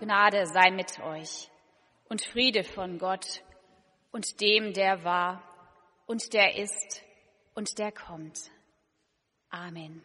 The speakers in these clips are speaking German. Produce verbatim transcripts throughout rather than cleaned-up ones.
Gnade sei mit euch und Friede von Gott und dem, der war und der ist und der kommt. Amen.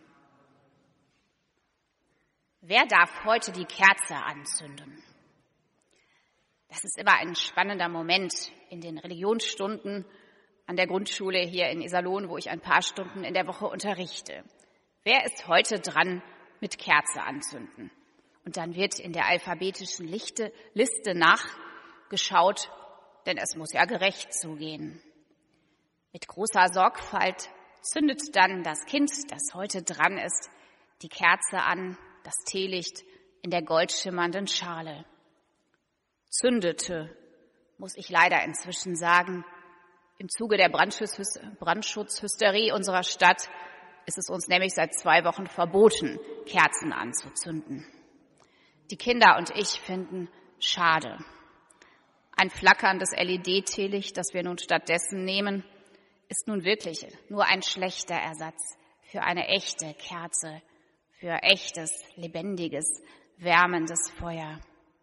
Wer darf heute die Kerze anzünden? Das ist immer ein spannender Moment in den Religionsstunden an der Grundschule hier in Iserlohn, wo ich ein paar Stunden in der Woche unterrichte. Wer ist heute dran mit Kerze anzünden? Und dann wird in der alphabetischen Lichte, Liste nachgeschaut, denn es muss ja gerecht zugehen. Mit großer Sorgfalt zündet dann das Kind, das heute dran ist, die Kerze an, das Teelicht in der goldschimmernden Schale. Zündete, muss ich leider inzwischen sagen. Im Zuge der Brandschutz- Brandschutzhysterie unserer Stadt ist es uns nämlich seit zwei Wochen verboten, Kerzen anzuzünden. Die Kinder und ich finden schade. Ein flackerndes L E D-Teelicht, das wir nun stattdessen nehmen, ist nun wirklich nur ein schlechter Ersatz für eine echte Kerze, für echtes, lebendiges, wärmendes Feuer.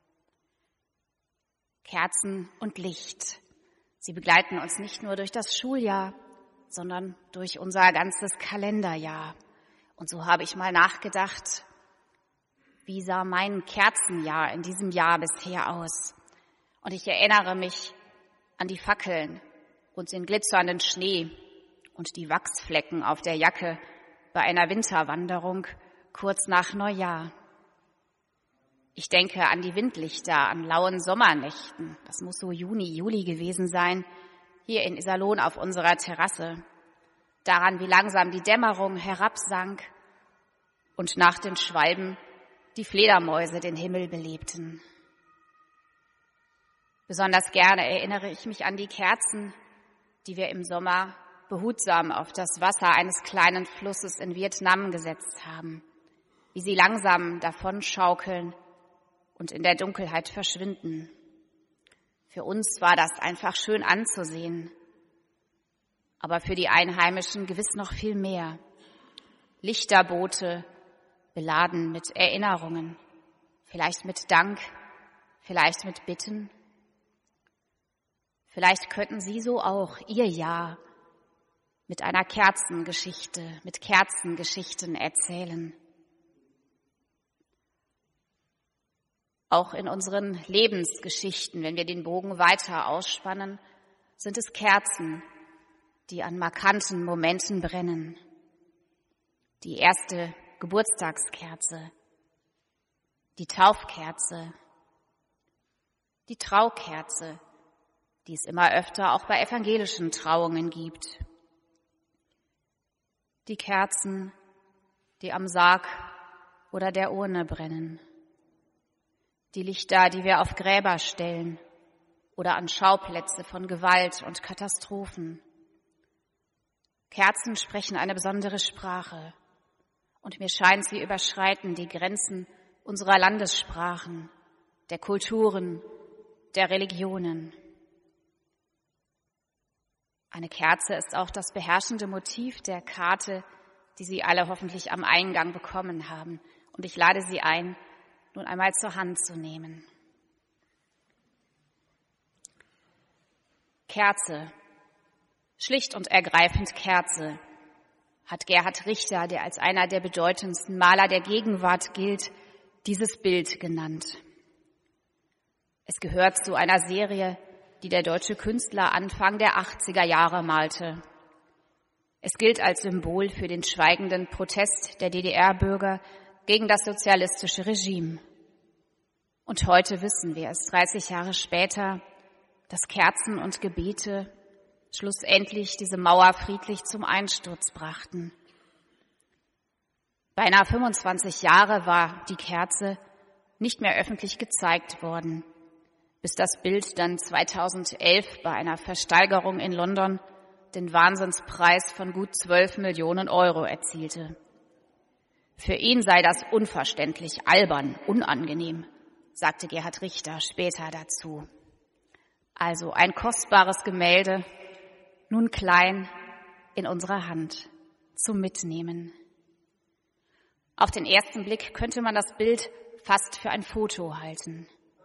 Kerzen und Licht, sie begleiten uns nicht nur durch das Schuljahr, sondern durch unser ganzes Kalenderjahr. Und so habe ich mal nachgedacht, wie sah mein Kerzenjahr in diesem Jahr bisher aus? Und ich erinnere mich an die Fackeln und den glitzernden Schnee und die Wachsflecken auf der Jacke bei einer Winterwanderung kurz nach Neujahr. Ich denke an die Windlichter, an lauen Sommernächten. Das muss so Juni, Juli gewesen sein, hier in Iserlohn auf unserer Terrasse. Daran, wie langsam die Dämmerung herabsank und nach den Schwalben die Fledermäuse den Himmel belebten. Besonders gerne erinnere ich mich an die Kerzen, die wir im Sommer behutsam auf das Wasser eines kleinen Flusses in Vietnam gesetzt haben, wie sie langsam davonschaukeln und in der Dunkelheit verschwinden. Für uns war das einfach schön anzusehen, aber für die Einheimischen gewiss noch viel mehr. Lichterboote, beladen mit Erinnerungen, vielleicht mit Dank, vielleicht mit Bitten. Vielleicht könnten Sie so auch Ihr Jahr mit einer Kerzengeschichte, mit Kerzengeschichten erzählen. Auch in unseren Lebensgeschichten, wenn wir den Bogen weiter ausspannen, sind es Kerzen, die an markanten Momenten brennen. Die erste Geburtstagskerze, die Taufkerze, die Traukerze, die es immer öfter auch bei evangelischen Trauungen gibt. Die Kerzen, die am Sarg oder der Urne brennen. Die Lichter, die wir auf Gräber stellen oder an Schauplätze von Gewalt und Katastrophen. Kerzen sprechen eine besondere Sprache und mir scheint, sie überschreiten die Grenzen unserer Landessprachen, der Kulturen, der Religionen. Eine Kerze ist auch das beherrschende Motiv der Karte, die Sie alle hoffentlich am Eingang bekommen haben. Und ich lade Sie ein, nun einmal zur Hand zu nehmen. Kerze, schlicht und ergreifend Kerze, hat Gerhard Richter, der als einer der bedeutendsten Maler der Gegenwart gilt, dieses Bild genannt. Es gehört zu einer Serie, die der deutsche Künstler Anfang der achtziger Jahre malte. Es gilt als Symbol für den schweigenden Protest der D D R-Bürger gegen das sozialistische Regime. Und heute wissen wir es, dreißig Jahre später, dass Kerzen und Gebete schlussendlich diese Mauer friedlich zum Einsturz brachten. Beinahe fünfundzwanzig Jahre war die Kerze nicht mehr öffentlich gezeigt worden, bis das Bild dann zweitausendelf bei einer Versteigerung in London den Wahnsinnspreis von gut zwölf Millionen Euro erzielte. Für ihn sei das unverständlich, albern, unangenehm, sagte Gerhard Richter später dazu. Also ein kostbares Gemälde, nun klein in unserer Hand, zum Mitnehmen. Auf den ersten Blick könnte man das Bild fast für ein Foto halten.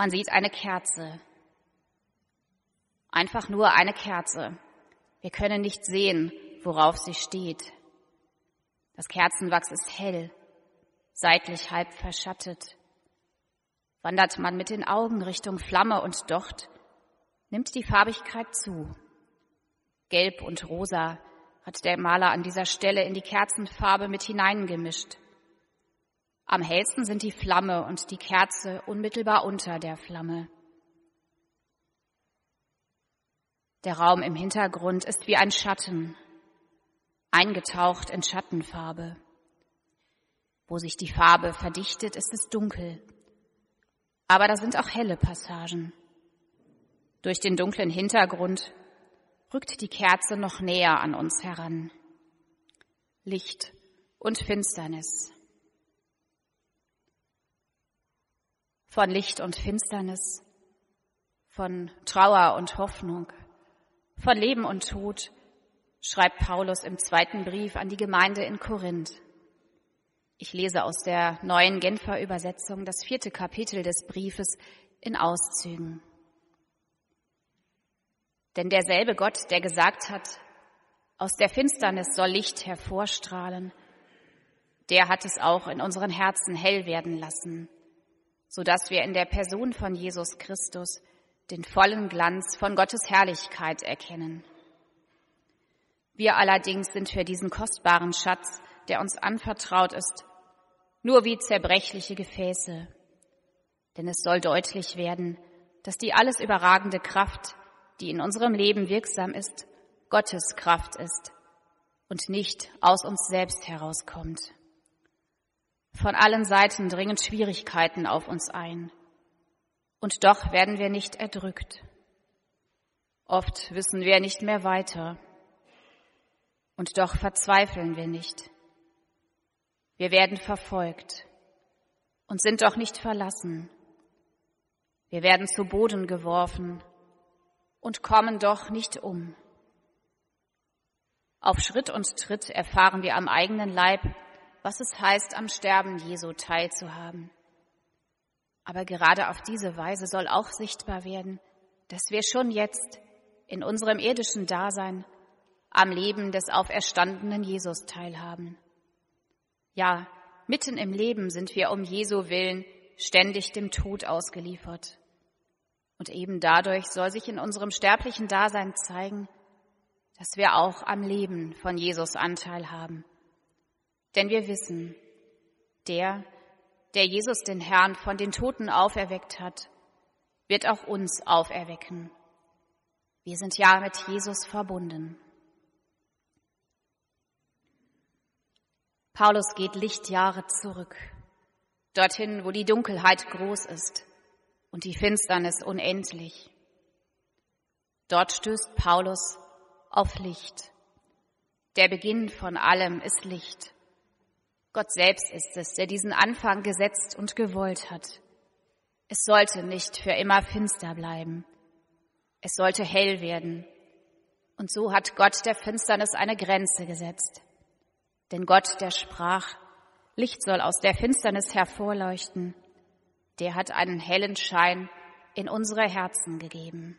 Man sieht eine Kerze. Einfach nur eine Kerze. Wir können nicht sehen, worauf sie steht. Das Kerzenwachs ist hell, seitlich halb verschattet. Wandert man mit den Augen Richtung Flamme und Docht, nimmt die Farbigkeit zu. Gelb und Rosa hat der Maler an dieser Stelle in die Kerzenfarbe mit hineingemischt. Am hellsten sind die Flamme und die Kerze unmittelbar unter der Flamme. Der Raum im Hintergrund ist wie ein Schatten, eingetaucht in Schattenfarbe. Wo sich die Farbe verdichtet, ist es dunkel. Aber da sind auch helle Passagen. Durch den dunklen Hintergrund rückt die Kerze noch näher an uns heran. Licht und Finsternis. Von Licht und Finsternis, von Trauer und Hoffnung, von Leben und Tod schreibt Paulus im zweiten Brief an die Gemeinde in Korinth. Ich lese aus der neuen Genfer Übersetzung das vierte Kapitel des Briefes in Auszügen. Denn derselbe Gott, der gesagt hat, aus der Finsternis soll Licht hervorstrahlen, der hat es auch in unseren Herzen hell werden lassen, sodass wir in der Person von Jesus Christus den vollen Glanz von Gottes Herrlichkeit erkennen. Wir allerdings sind für diesen kostbaren Schatz, der uns anvertraut ist, nur wie zerbrechliche Gefäße. Denn es soll deutlich werden, dass die alles überragende Kraft, die in unserem Leben wirksam ist, Gottes Kraft ist und nicht aus uns selbst herauskommt. Von allen Seiten dringen Schwierigkeiten auf uns ein. Und doch werden wir nicht erdrückt. Oft wissen wir nicht mehr weiter. Und doch verzweifeln wir nicht. Wir werden verfolgt und sind doch nicht verlassen. Wir werden zu Boden geworfen und kommen doch nicht um. Auf Schritt und Tritt erfahren wir am eigenen Leib, was es heißt, am Sterben Jesu teilzuhaben. Aber gerade auf diese Weise soll auch sichtbar werden, dass wir schon jetzt in unserem irdischen Dasein am Leben des auferstandenen Jesus teilhaben. Ja, mitten im Leben sind wir um Jesu willen ständig dem Tod ausgeliefert. Und eben dadurch soll sich in unserem sterblichen Dasein zeigen, dass wir auch am Leben von Jesus Anteil haben. Denn wir wissen, der, der Jesus den Herrn von den Toten auferweckt hat, wird auch uns auferwecken. Wir sind ja mit Jesus verbunden. Paulus geht Lichtjahre zurück, dorthin, wo die Dunkelheit groß ist und die Finsternis unendlich. Dort stößt Paulus auf Licht. Der Beginn von allem ist Licht. Gott selbst ist es, der diesen Anfang gesetzt und gewollt hat. Es sollte nicht für immer finster bleiben. Es sollte hell werden. Und so hat Gott der Finsternis eine Grenze gesetzt. Denn Gott, der sprach, Licht soll aus der Finsternis hervorleuchten, der hat einen hellen Schein in unsere Herzen gegeben.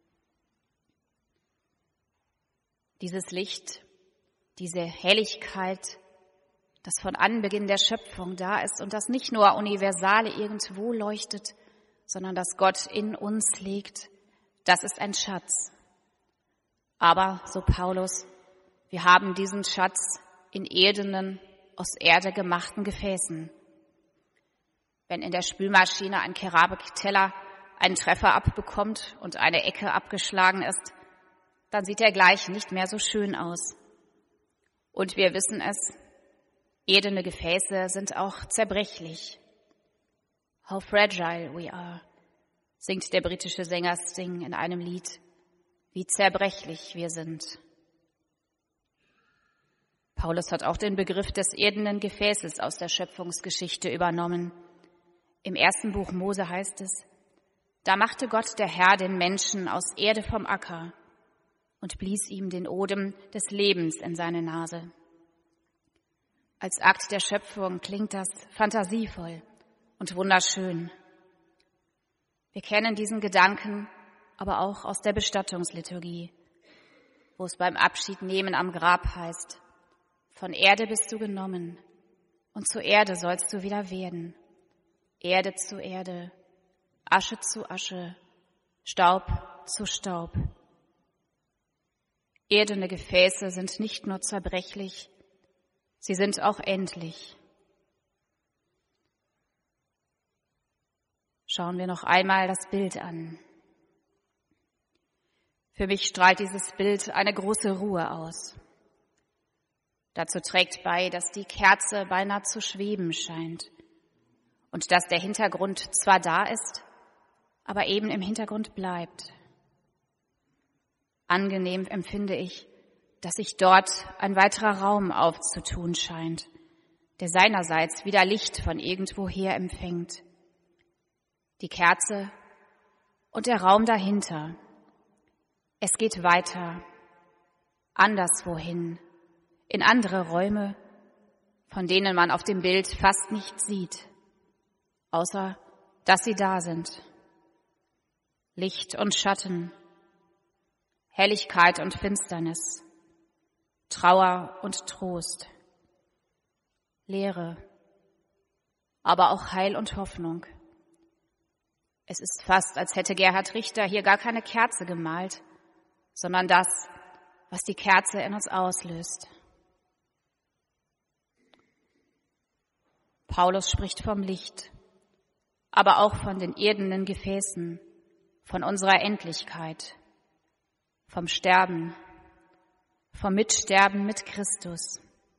Dieses Licht, diese Helligkeit, das von Anbeginn der Schöpfung da ist und das nicht nur universal irgendwo leuchtet, sondern das Gott in uns legt, das ist ein Schatz. Aber, so Paulus, wir haben diesen Schatz in erdenen, aus Erde gemachten Gefäßen. Wenn in der Spülmaschine ein Keramikteller einen Treffer abbekommt und eine Ecke abgeschlagen ist, dann sieht er gleich nicht mehr so schön aus. Und wir wissen es, erdene Gefäße sind auch zerbrechlich. How fragile we are, singt der britische Sänger Sting in einem Lied. Wie zerbrechlich wir sind. Paulus hat auch den Begriff des erdenen Gefäßes aus der Schöpfungsgeschichte übernommen. Im ersten Buch Mose heißt es, da machte Gott der Herr den Menschen aus Erde vom Acker und blies ihm den Odem des Lebens in seine Nase. Als Akt der Schöpfung klingt das fantasievoll und wunderschön. Wir kennen diesen Gedanken aber auch aus der Bestattungsliturgie, wo es beim Abschiednehmen am Grab heißt: Von Erde bist du genommen und zur Erde sollst du wieder werden. Erde zu Erde, Asche zu Asche, Staub zu Staub. Erdene Gefäße sind nicht nur zerbrechlich, sie sind auch endlich. Schauen wir noch einmal das Bild an. Für mich strahlt dieses Bild eine große Ruhe aus. Dazu trägt bei, dass die Kerze beinahe zu schweben scheint und dass der Hintergrund zwar da ist, aber eben im Hintergrund bleibt. Angenehm empfinde ich, dass sich dort ein weiterer Raum aufzutun scheint, der seinerseits wieder Licht von irgendwoher empfängt. Die Kerze und der Raum dahinter. Es geht weiter, anderswohin, in andere Räume, von denen man auf dem Bild fast nichts sieht, außer dass sie da sind. Licht und Schatten, Helligkeit und Finsternis, Trauer und Trost, Leere, aber auch Heil und Hoffnung. Es ist fast, als hätte Gerhard Richter hier gar keine Kerze gemalt, sondern das, was die Kerze in uns auslöst. Paulus spricht vom Licht, aber auch von den irdenen Gefäßen, von unserer Endlichkeit, vom Sterben, vom Mitsterben mit Christus.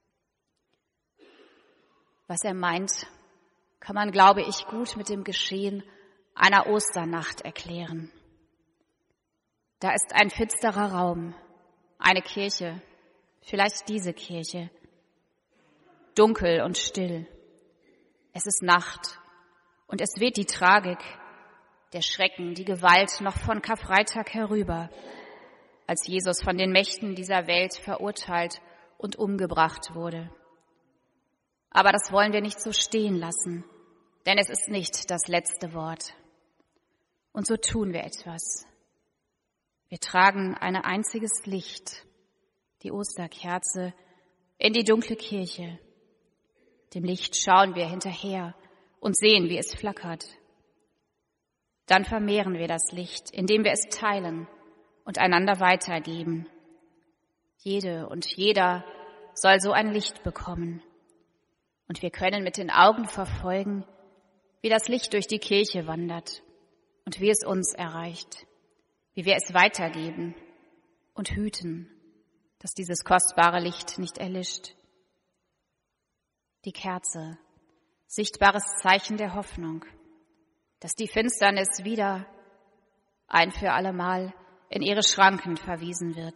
Was er meint, kann man, glaube ich, gut mit dem Geschehen einer Osternacht erklären. Da ist ein finsterer Raum, eine Kirche, vielleicht diese Kirche, dunkel und still. Es ist Nacht und es weht die Tragik, der Schrecken, die Gewalt noch von Karfreitag herüber, als Jesus von den Mächten dieser Welt verurteilt und umgebracht wurde. Aber das wollen wir nicht so stehen lassen, denn es ist nicht das letzte Wort. Und so tun wir etwas. Wir tragen ein einziges Licht, die Osterkerze, in die dunkle Kirche. Dem Licht schauen wir hinterher und sehen, wie es flackert. Dann vermehren wir das Licht, indem wir es teilen und einander weitergeben. Jede und jeder soll so ein Licht bekommen. Und wir können mit den Augen verfolgen, wie das Licht durch die Kirche wandert und wie es uns erreicht, wie wir es weitergeben und hüten, dass dieses kostbare Licht nicht erlischt. Die Kerze, sichtbares Zeichen der Hoffnung, dass die Finsternis wieder ein für allemal in ihre Schranken verwiesen wird.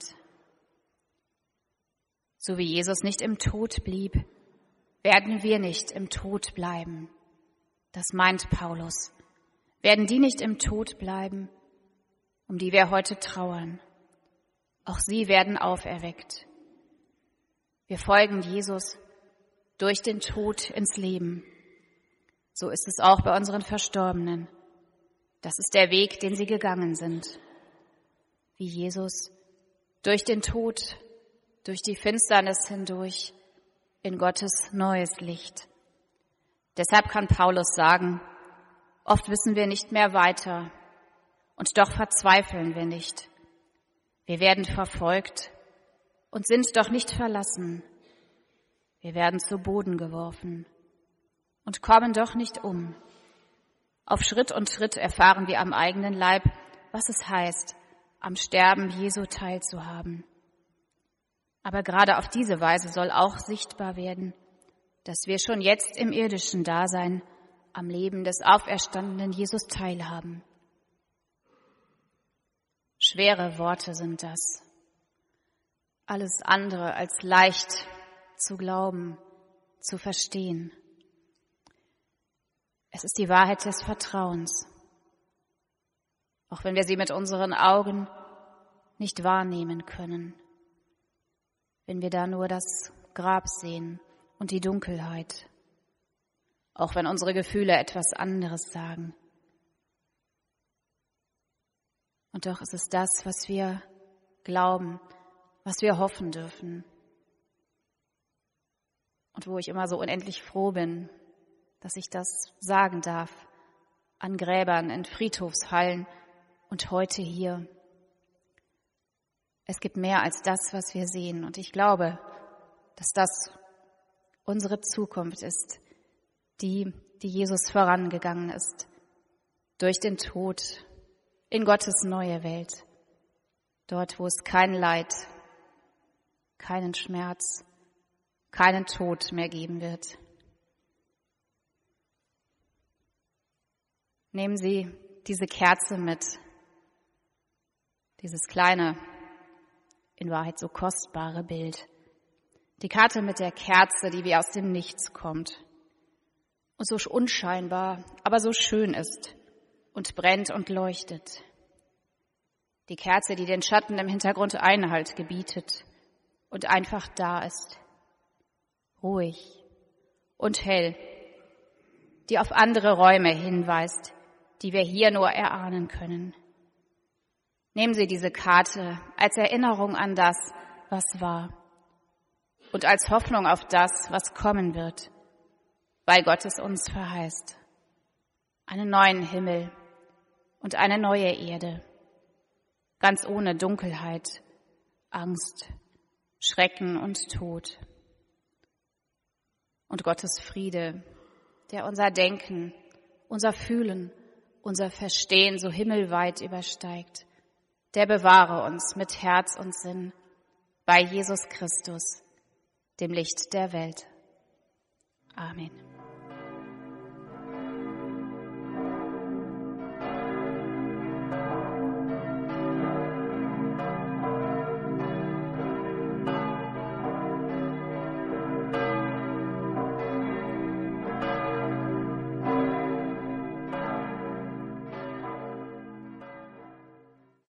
So wie Jesus nicht im Tod blieb, werden wir nicht im Tod bleiben. Das meint Paulus. Werden die nicht im Tod bleiben, um die wir heute trauern? Auch sie werden auferweckt. Wir folgen Jesus durch den Tod ins Leben. So ist es auch bei unseren Verstorbenen. Das ist der Weg, den sie gegangen sind. Wie Jesus durch den Tod, durch die Finsternis hindurch in Gottes neues Licht. Deshalb kann Paulus sagen, oft wissen wir nicht mehr weiter und doch verzweifeln wir nicht. Wir werden verfolgt und sind doch nicht verlassen. Wir werden zu Boden geworfen und kommen doch nicht um. Auf Schritt und Tritt erfahren wir am eigenen Leib, was es heißt, am Sterben Jesu teilzuhaben. Aber gerade auf diese Weise soll auch sichtbar werden, dass wir schon jetzt im irdischen Dasein am Leben des auferstandenen Jesus teilhaben. Schwere Worte sind das. Alles andere als leicht zu glauben, zu verstehen. Es ist die Wahrheit des Vertrauens, auch wenn wir sie mit unseren Augen nicht wahrnehmen können. Wenn wir da nur das Grab sehen und die Dunkelheit, auch wenn unsere Gefühle etwas anderes sagen. Und doch ist es das, was wir glauben, was wir hoffen dürfen. Und wo ich immer so unendlich froh bin, dass ich das sagen darf, an Gräbern, in Friedhofshallen und heute hier. Es gibt mehr als das, was wir sehen. Und ich glaube, dass das unsere Zukunft ist, die, die Jesus vorangegangen ist, durch den Tod in Gottes neue Welt, dort, wo es kein Leid, keinen Schmerz, keinen Tod mehr geben wird. Nehmen Sie diese Kerze mit, dieses kleine, in Wahrheit so kostbare Bild. Die Karte mit der Kerze, die wie aus dem Nichts kommt und so unscheinbar, aber so schön ist und brennt und leuchtet. Die Kerze, die den Schatten im Hintergrund Einhalt gebietet und einfach da ist, ruhig und hell, die auf andere Räume hinweist, die wir hier nur erahnen können. Nehmen Sie diese Karte als Erinnerung an das, was war und als Hoffnung auf das, was kommen wird, weil Gott es uns verheißt. Einen neuen Himmel und eine neue Erde, ganz ohne Dunkelheit, Angst, Schrecken und Tod. Und Gottes Friede, der unser Denken, unser Fühlen, unser Verstehen so himmelweit übersteigt, der bewahre uns mit Herz und Sinn bei Jesus Christus, dem Licht der Welt. Amen.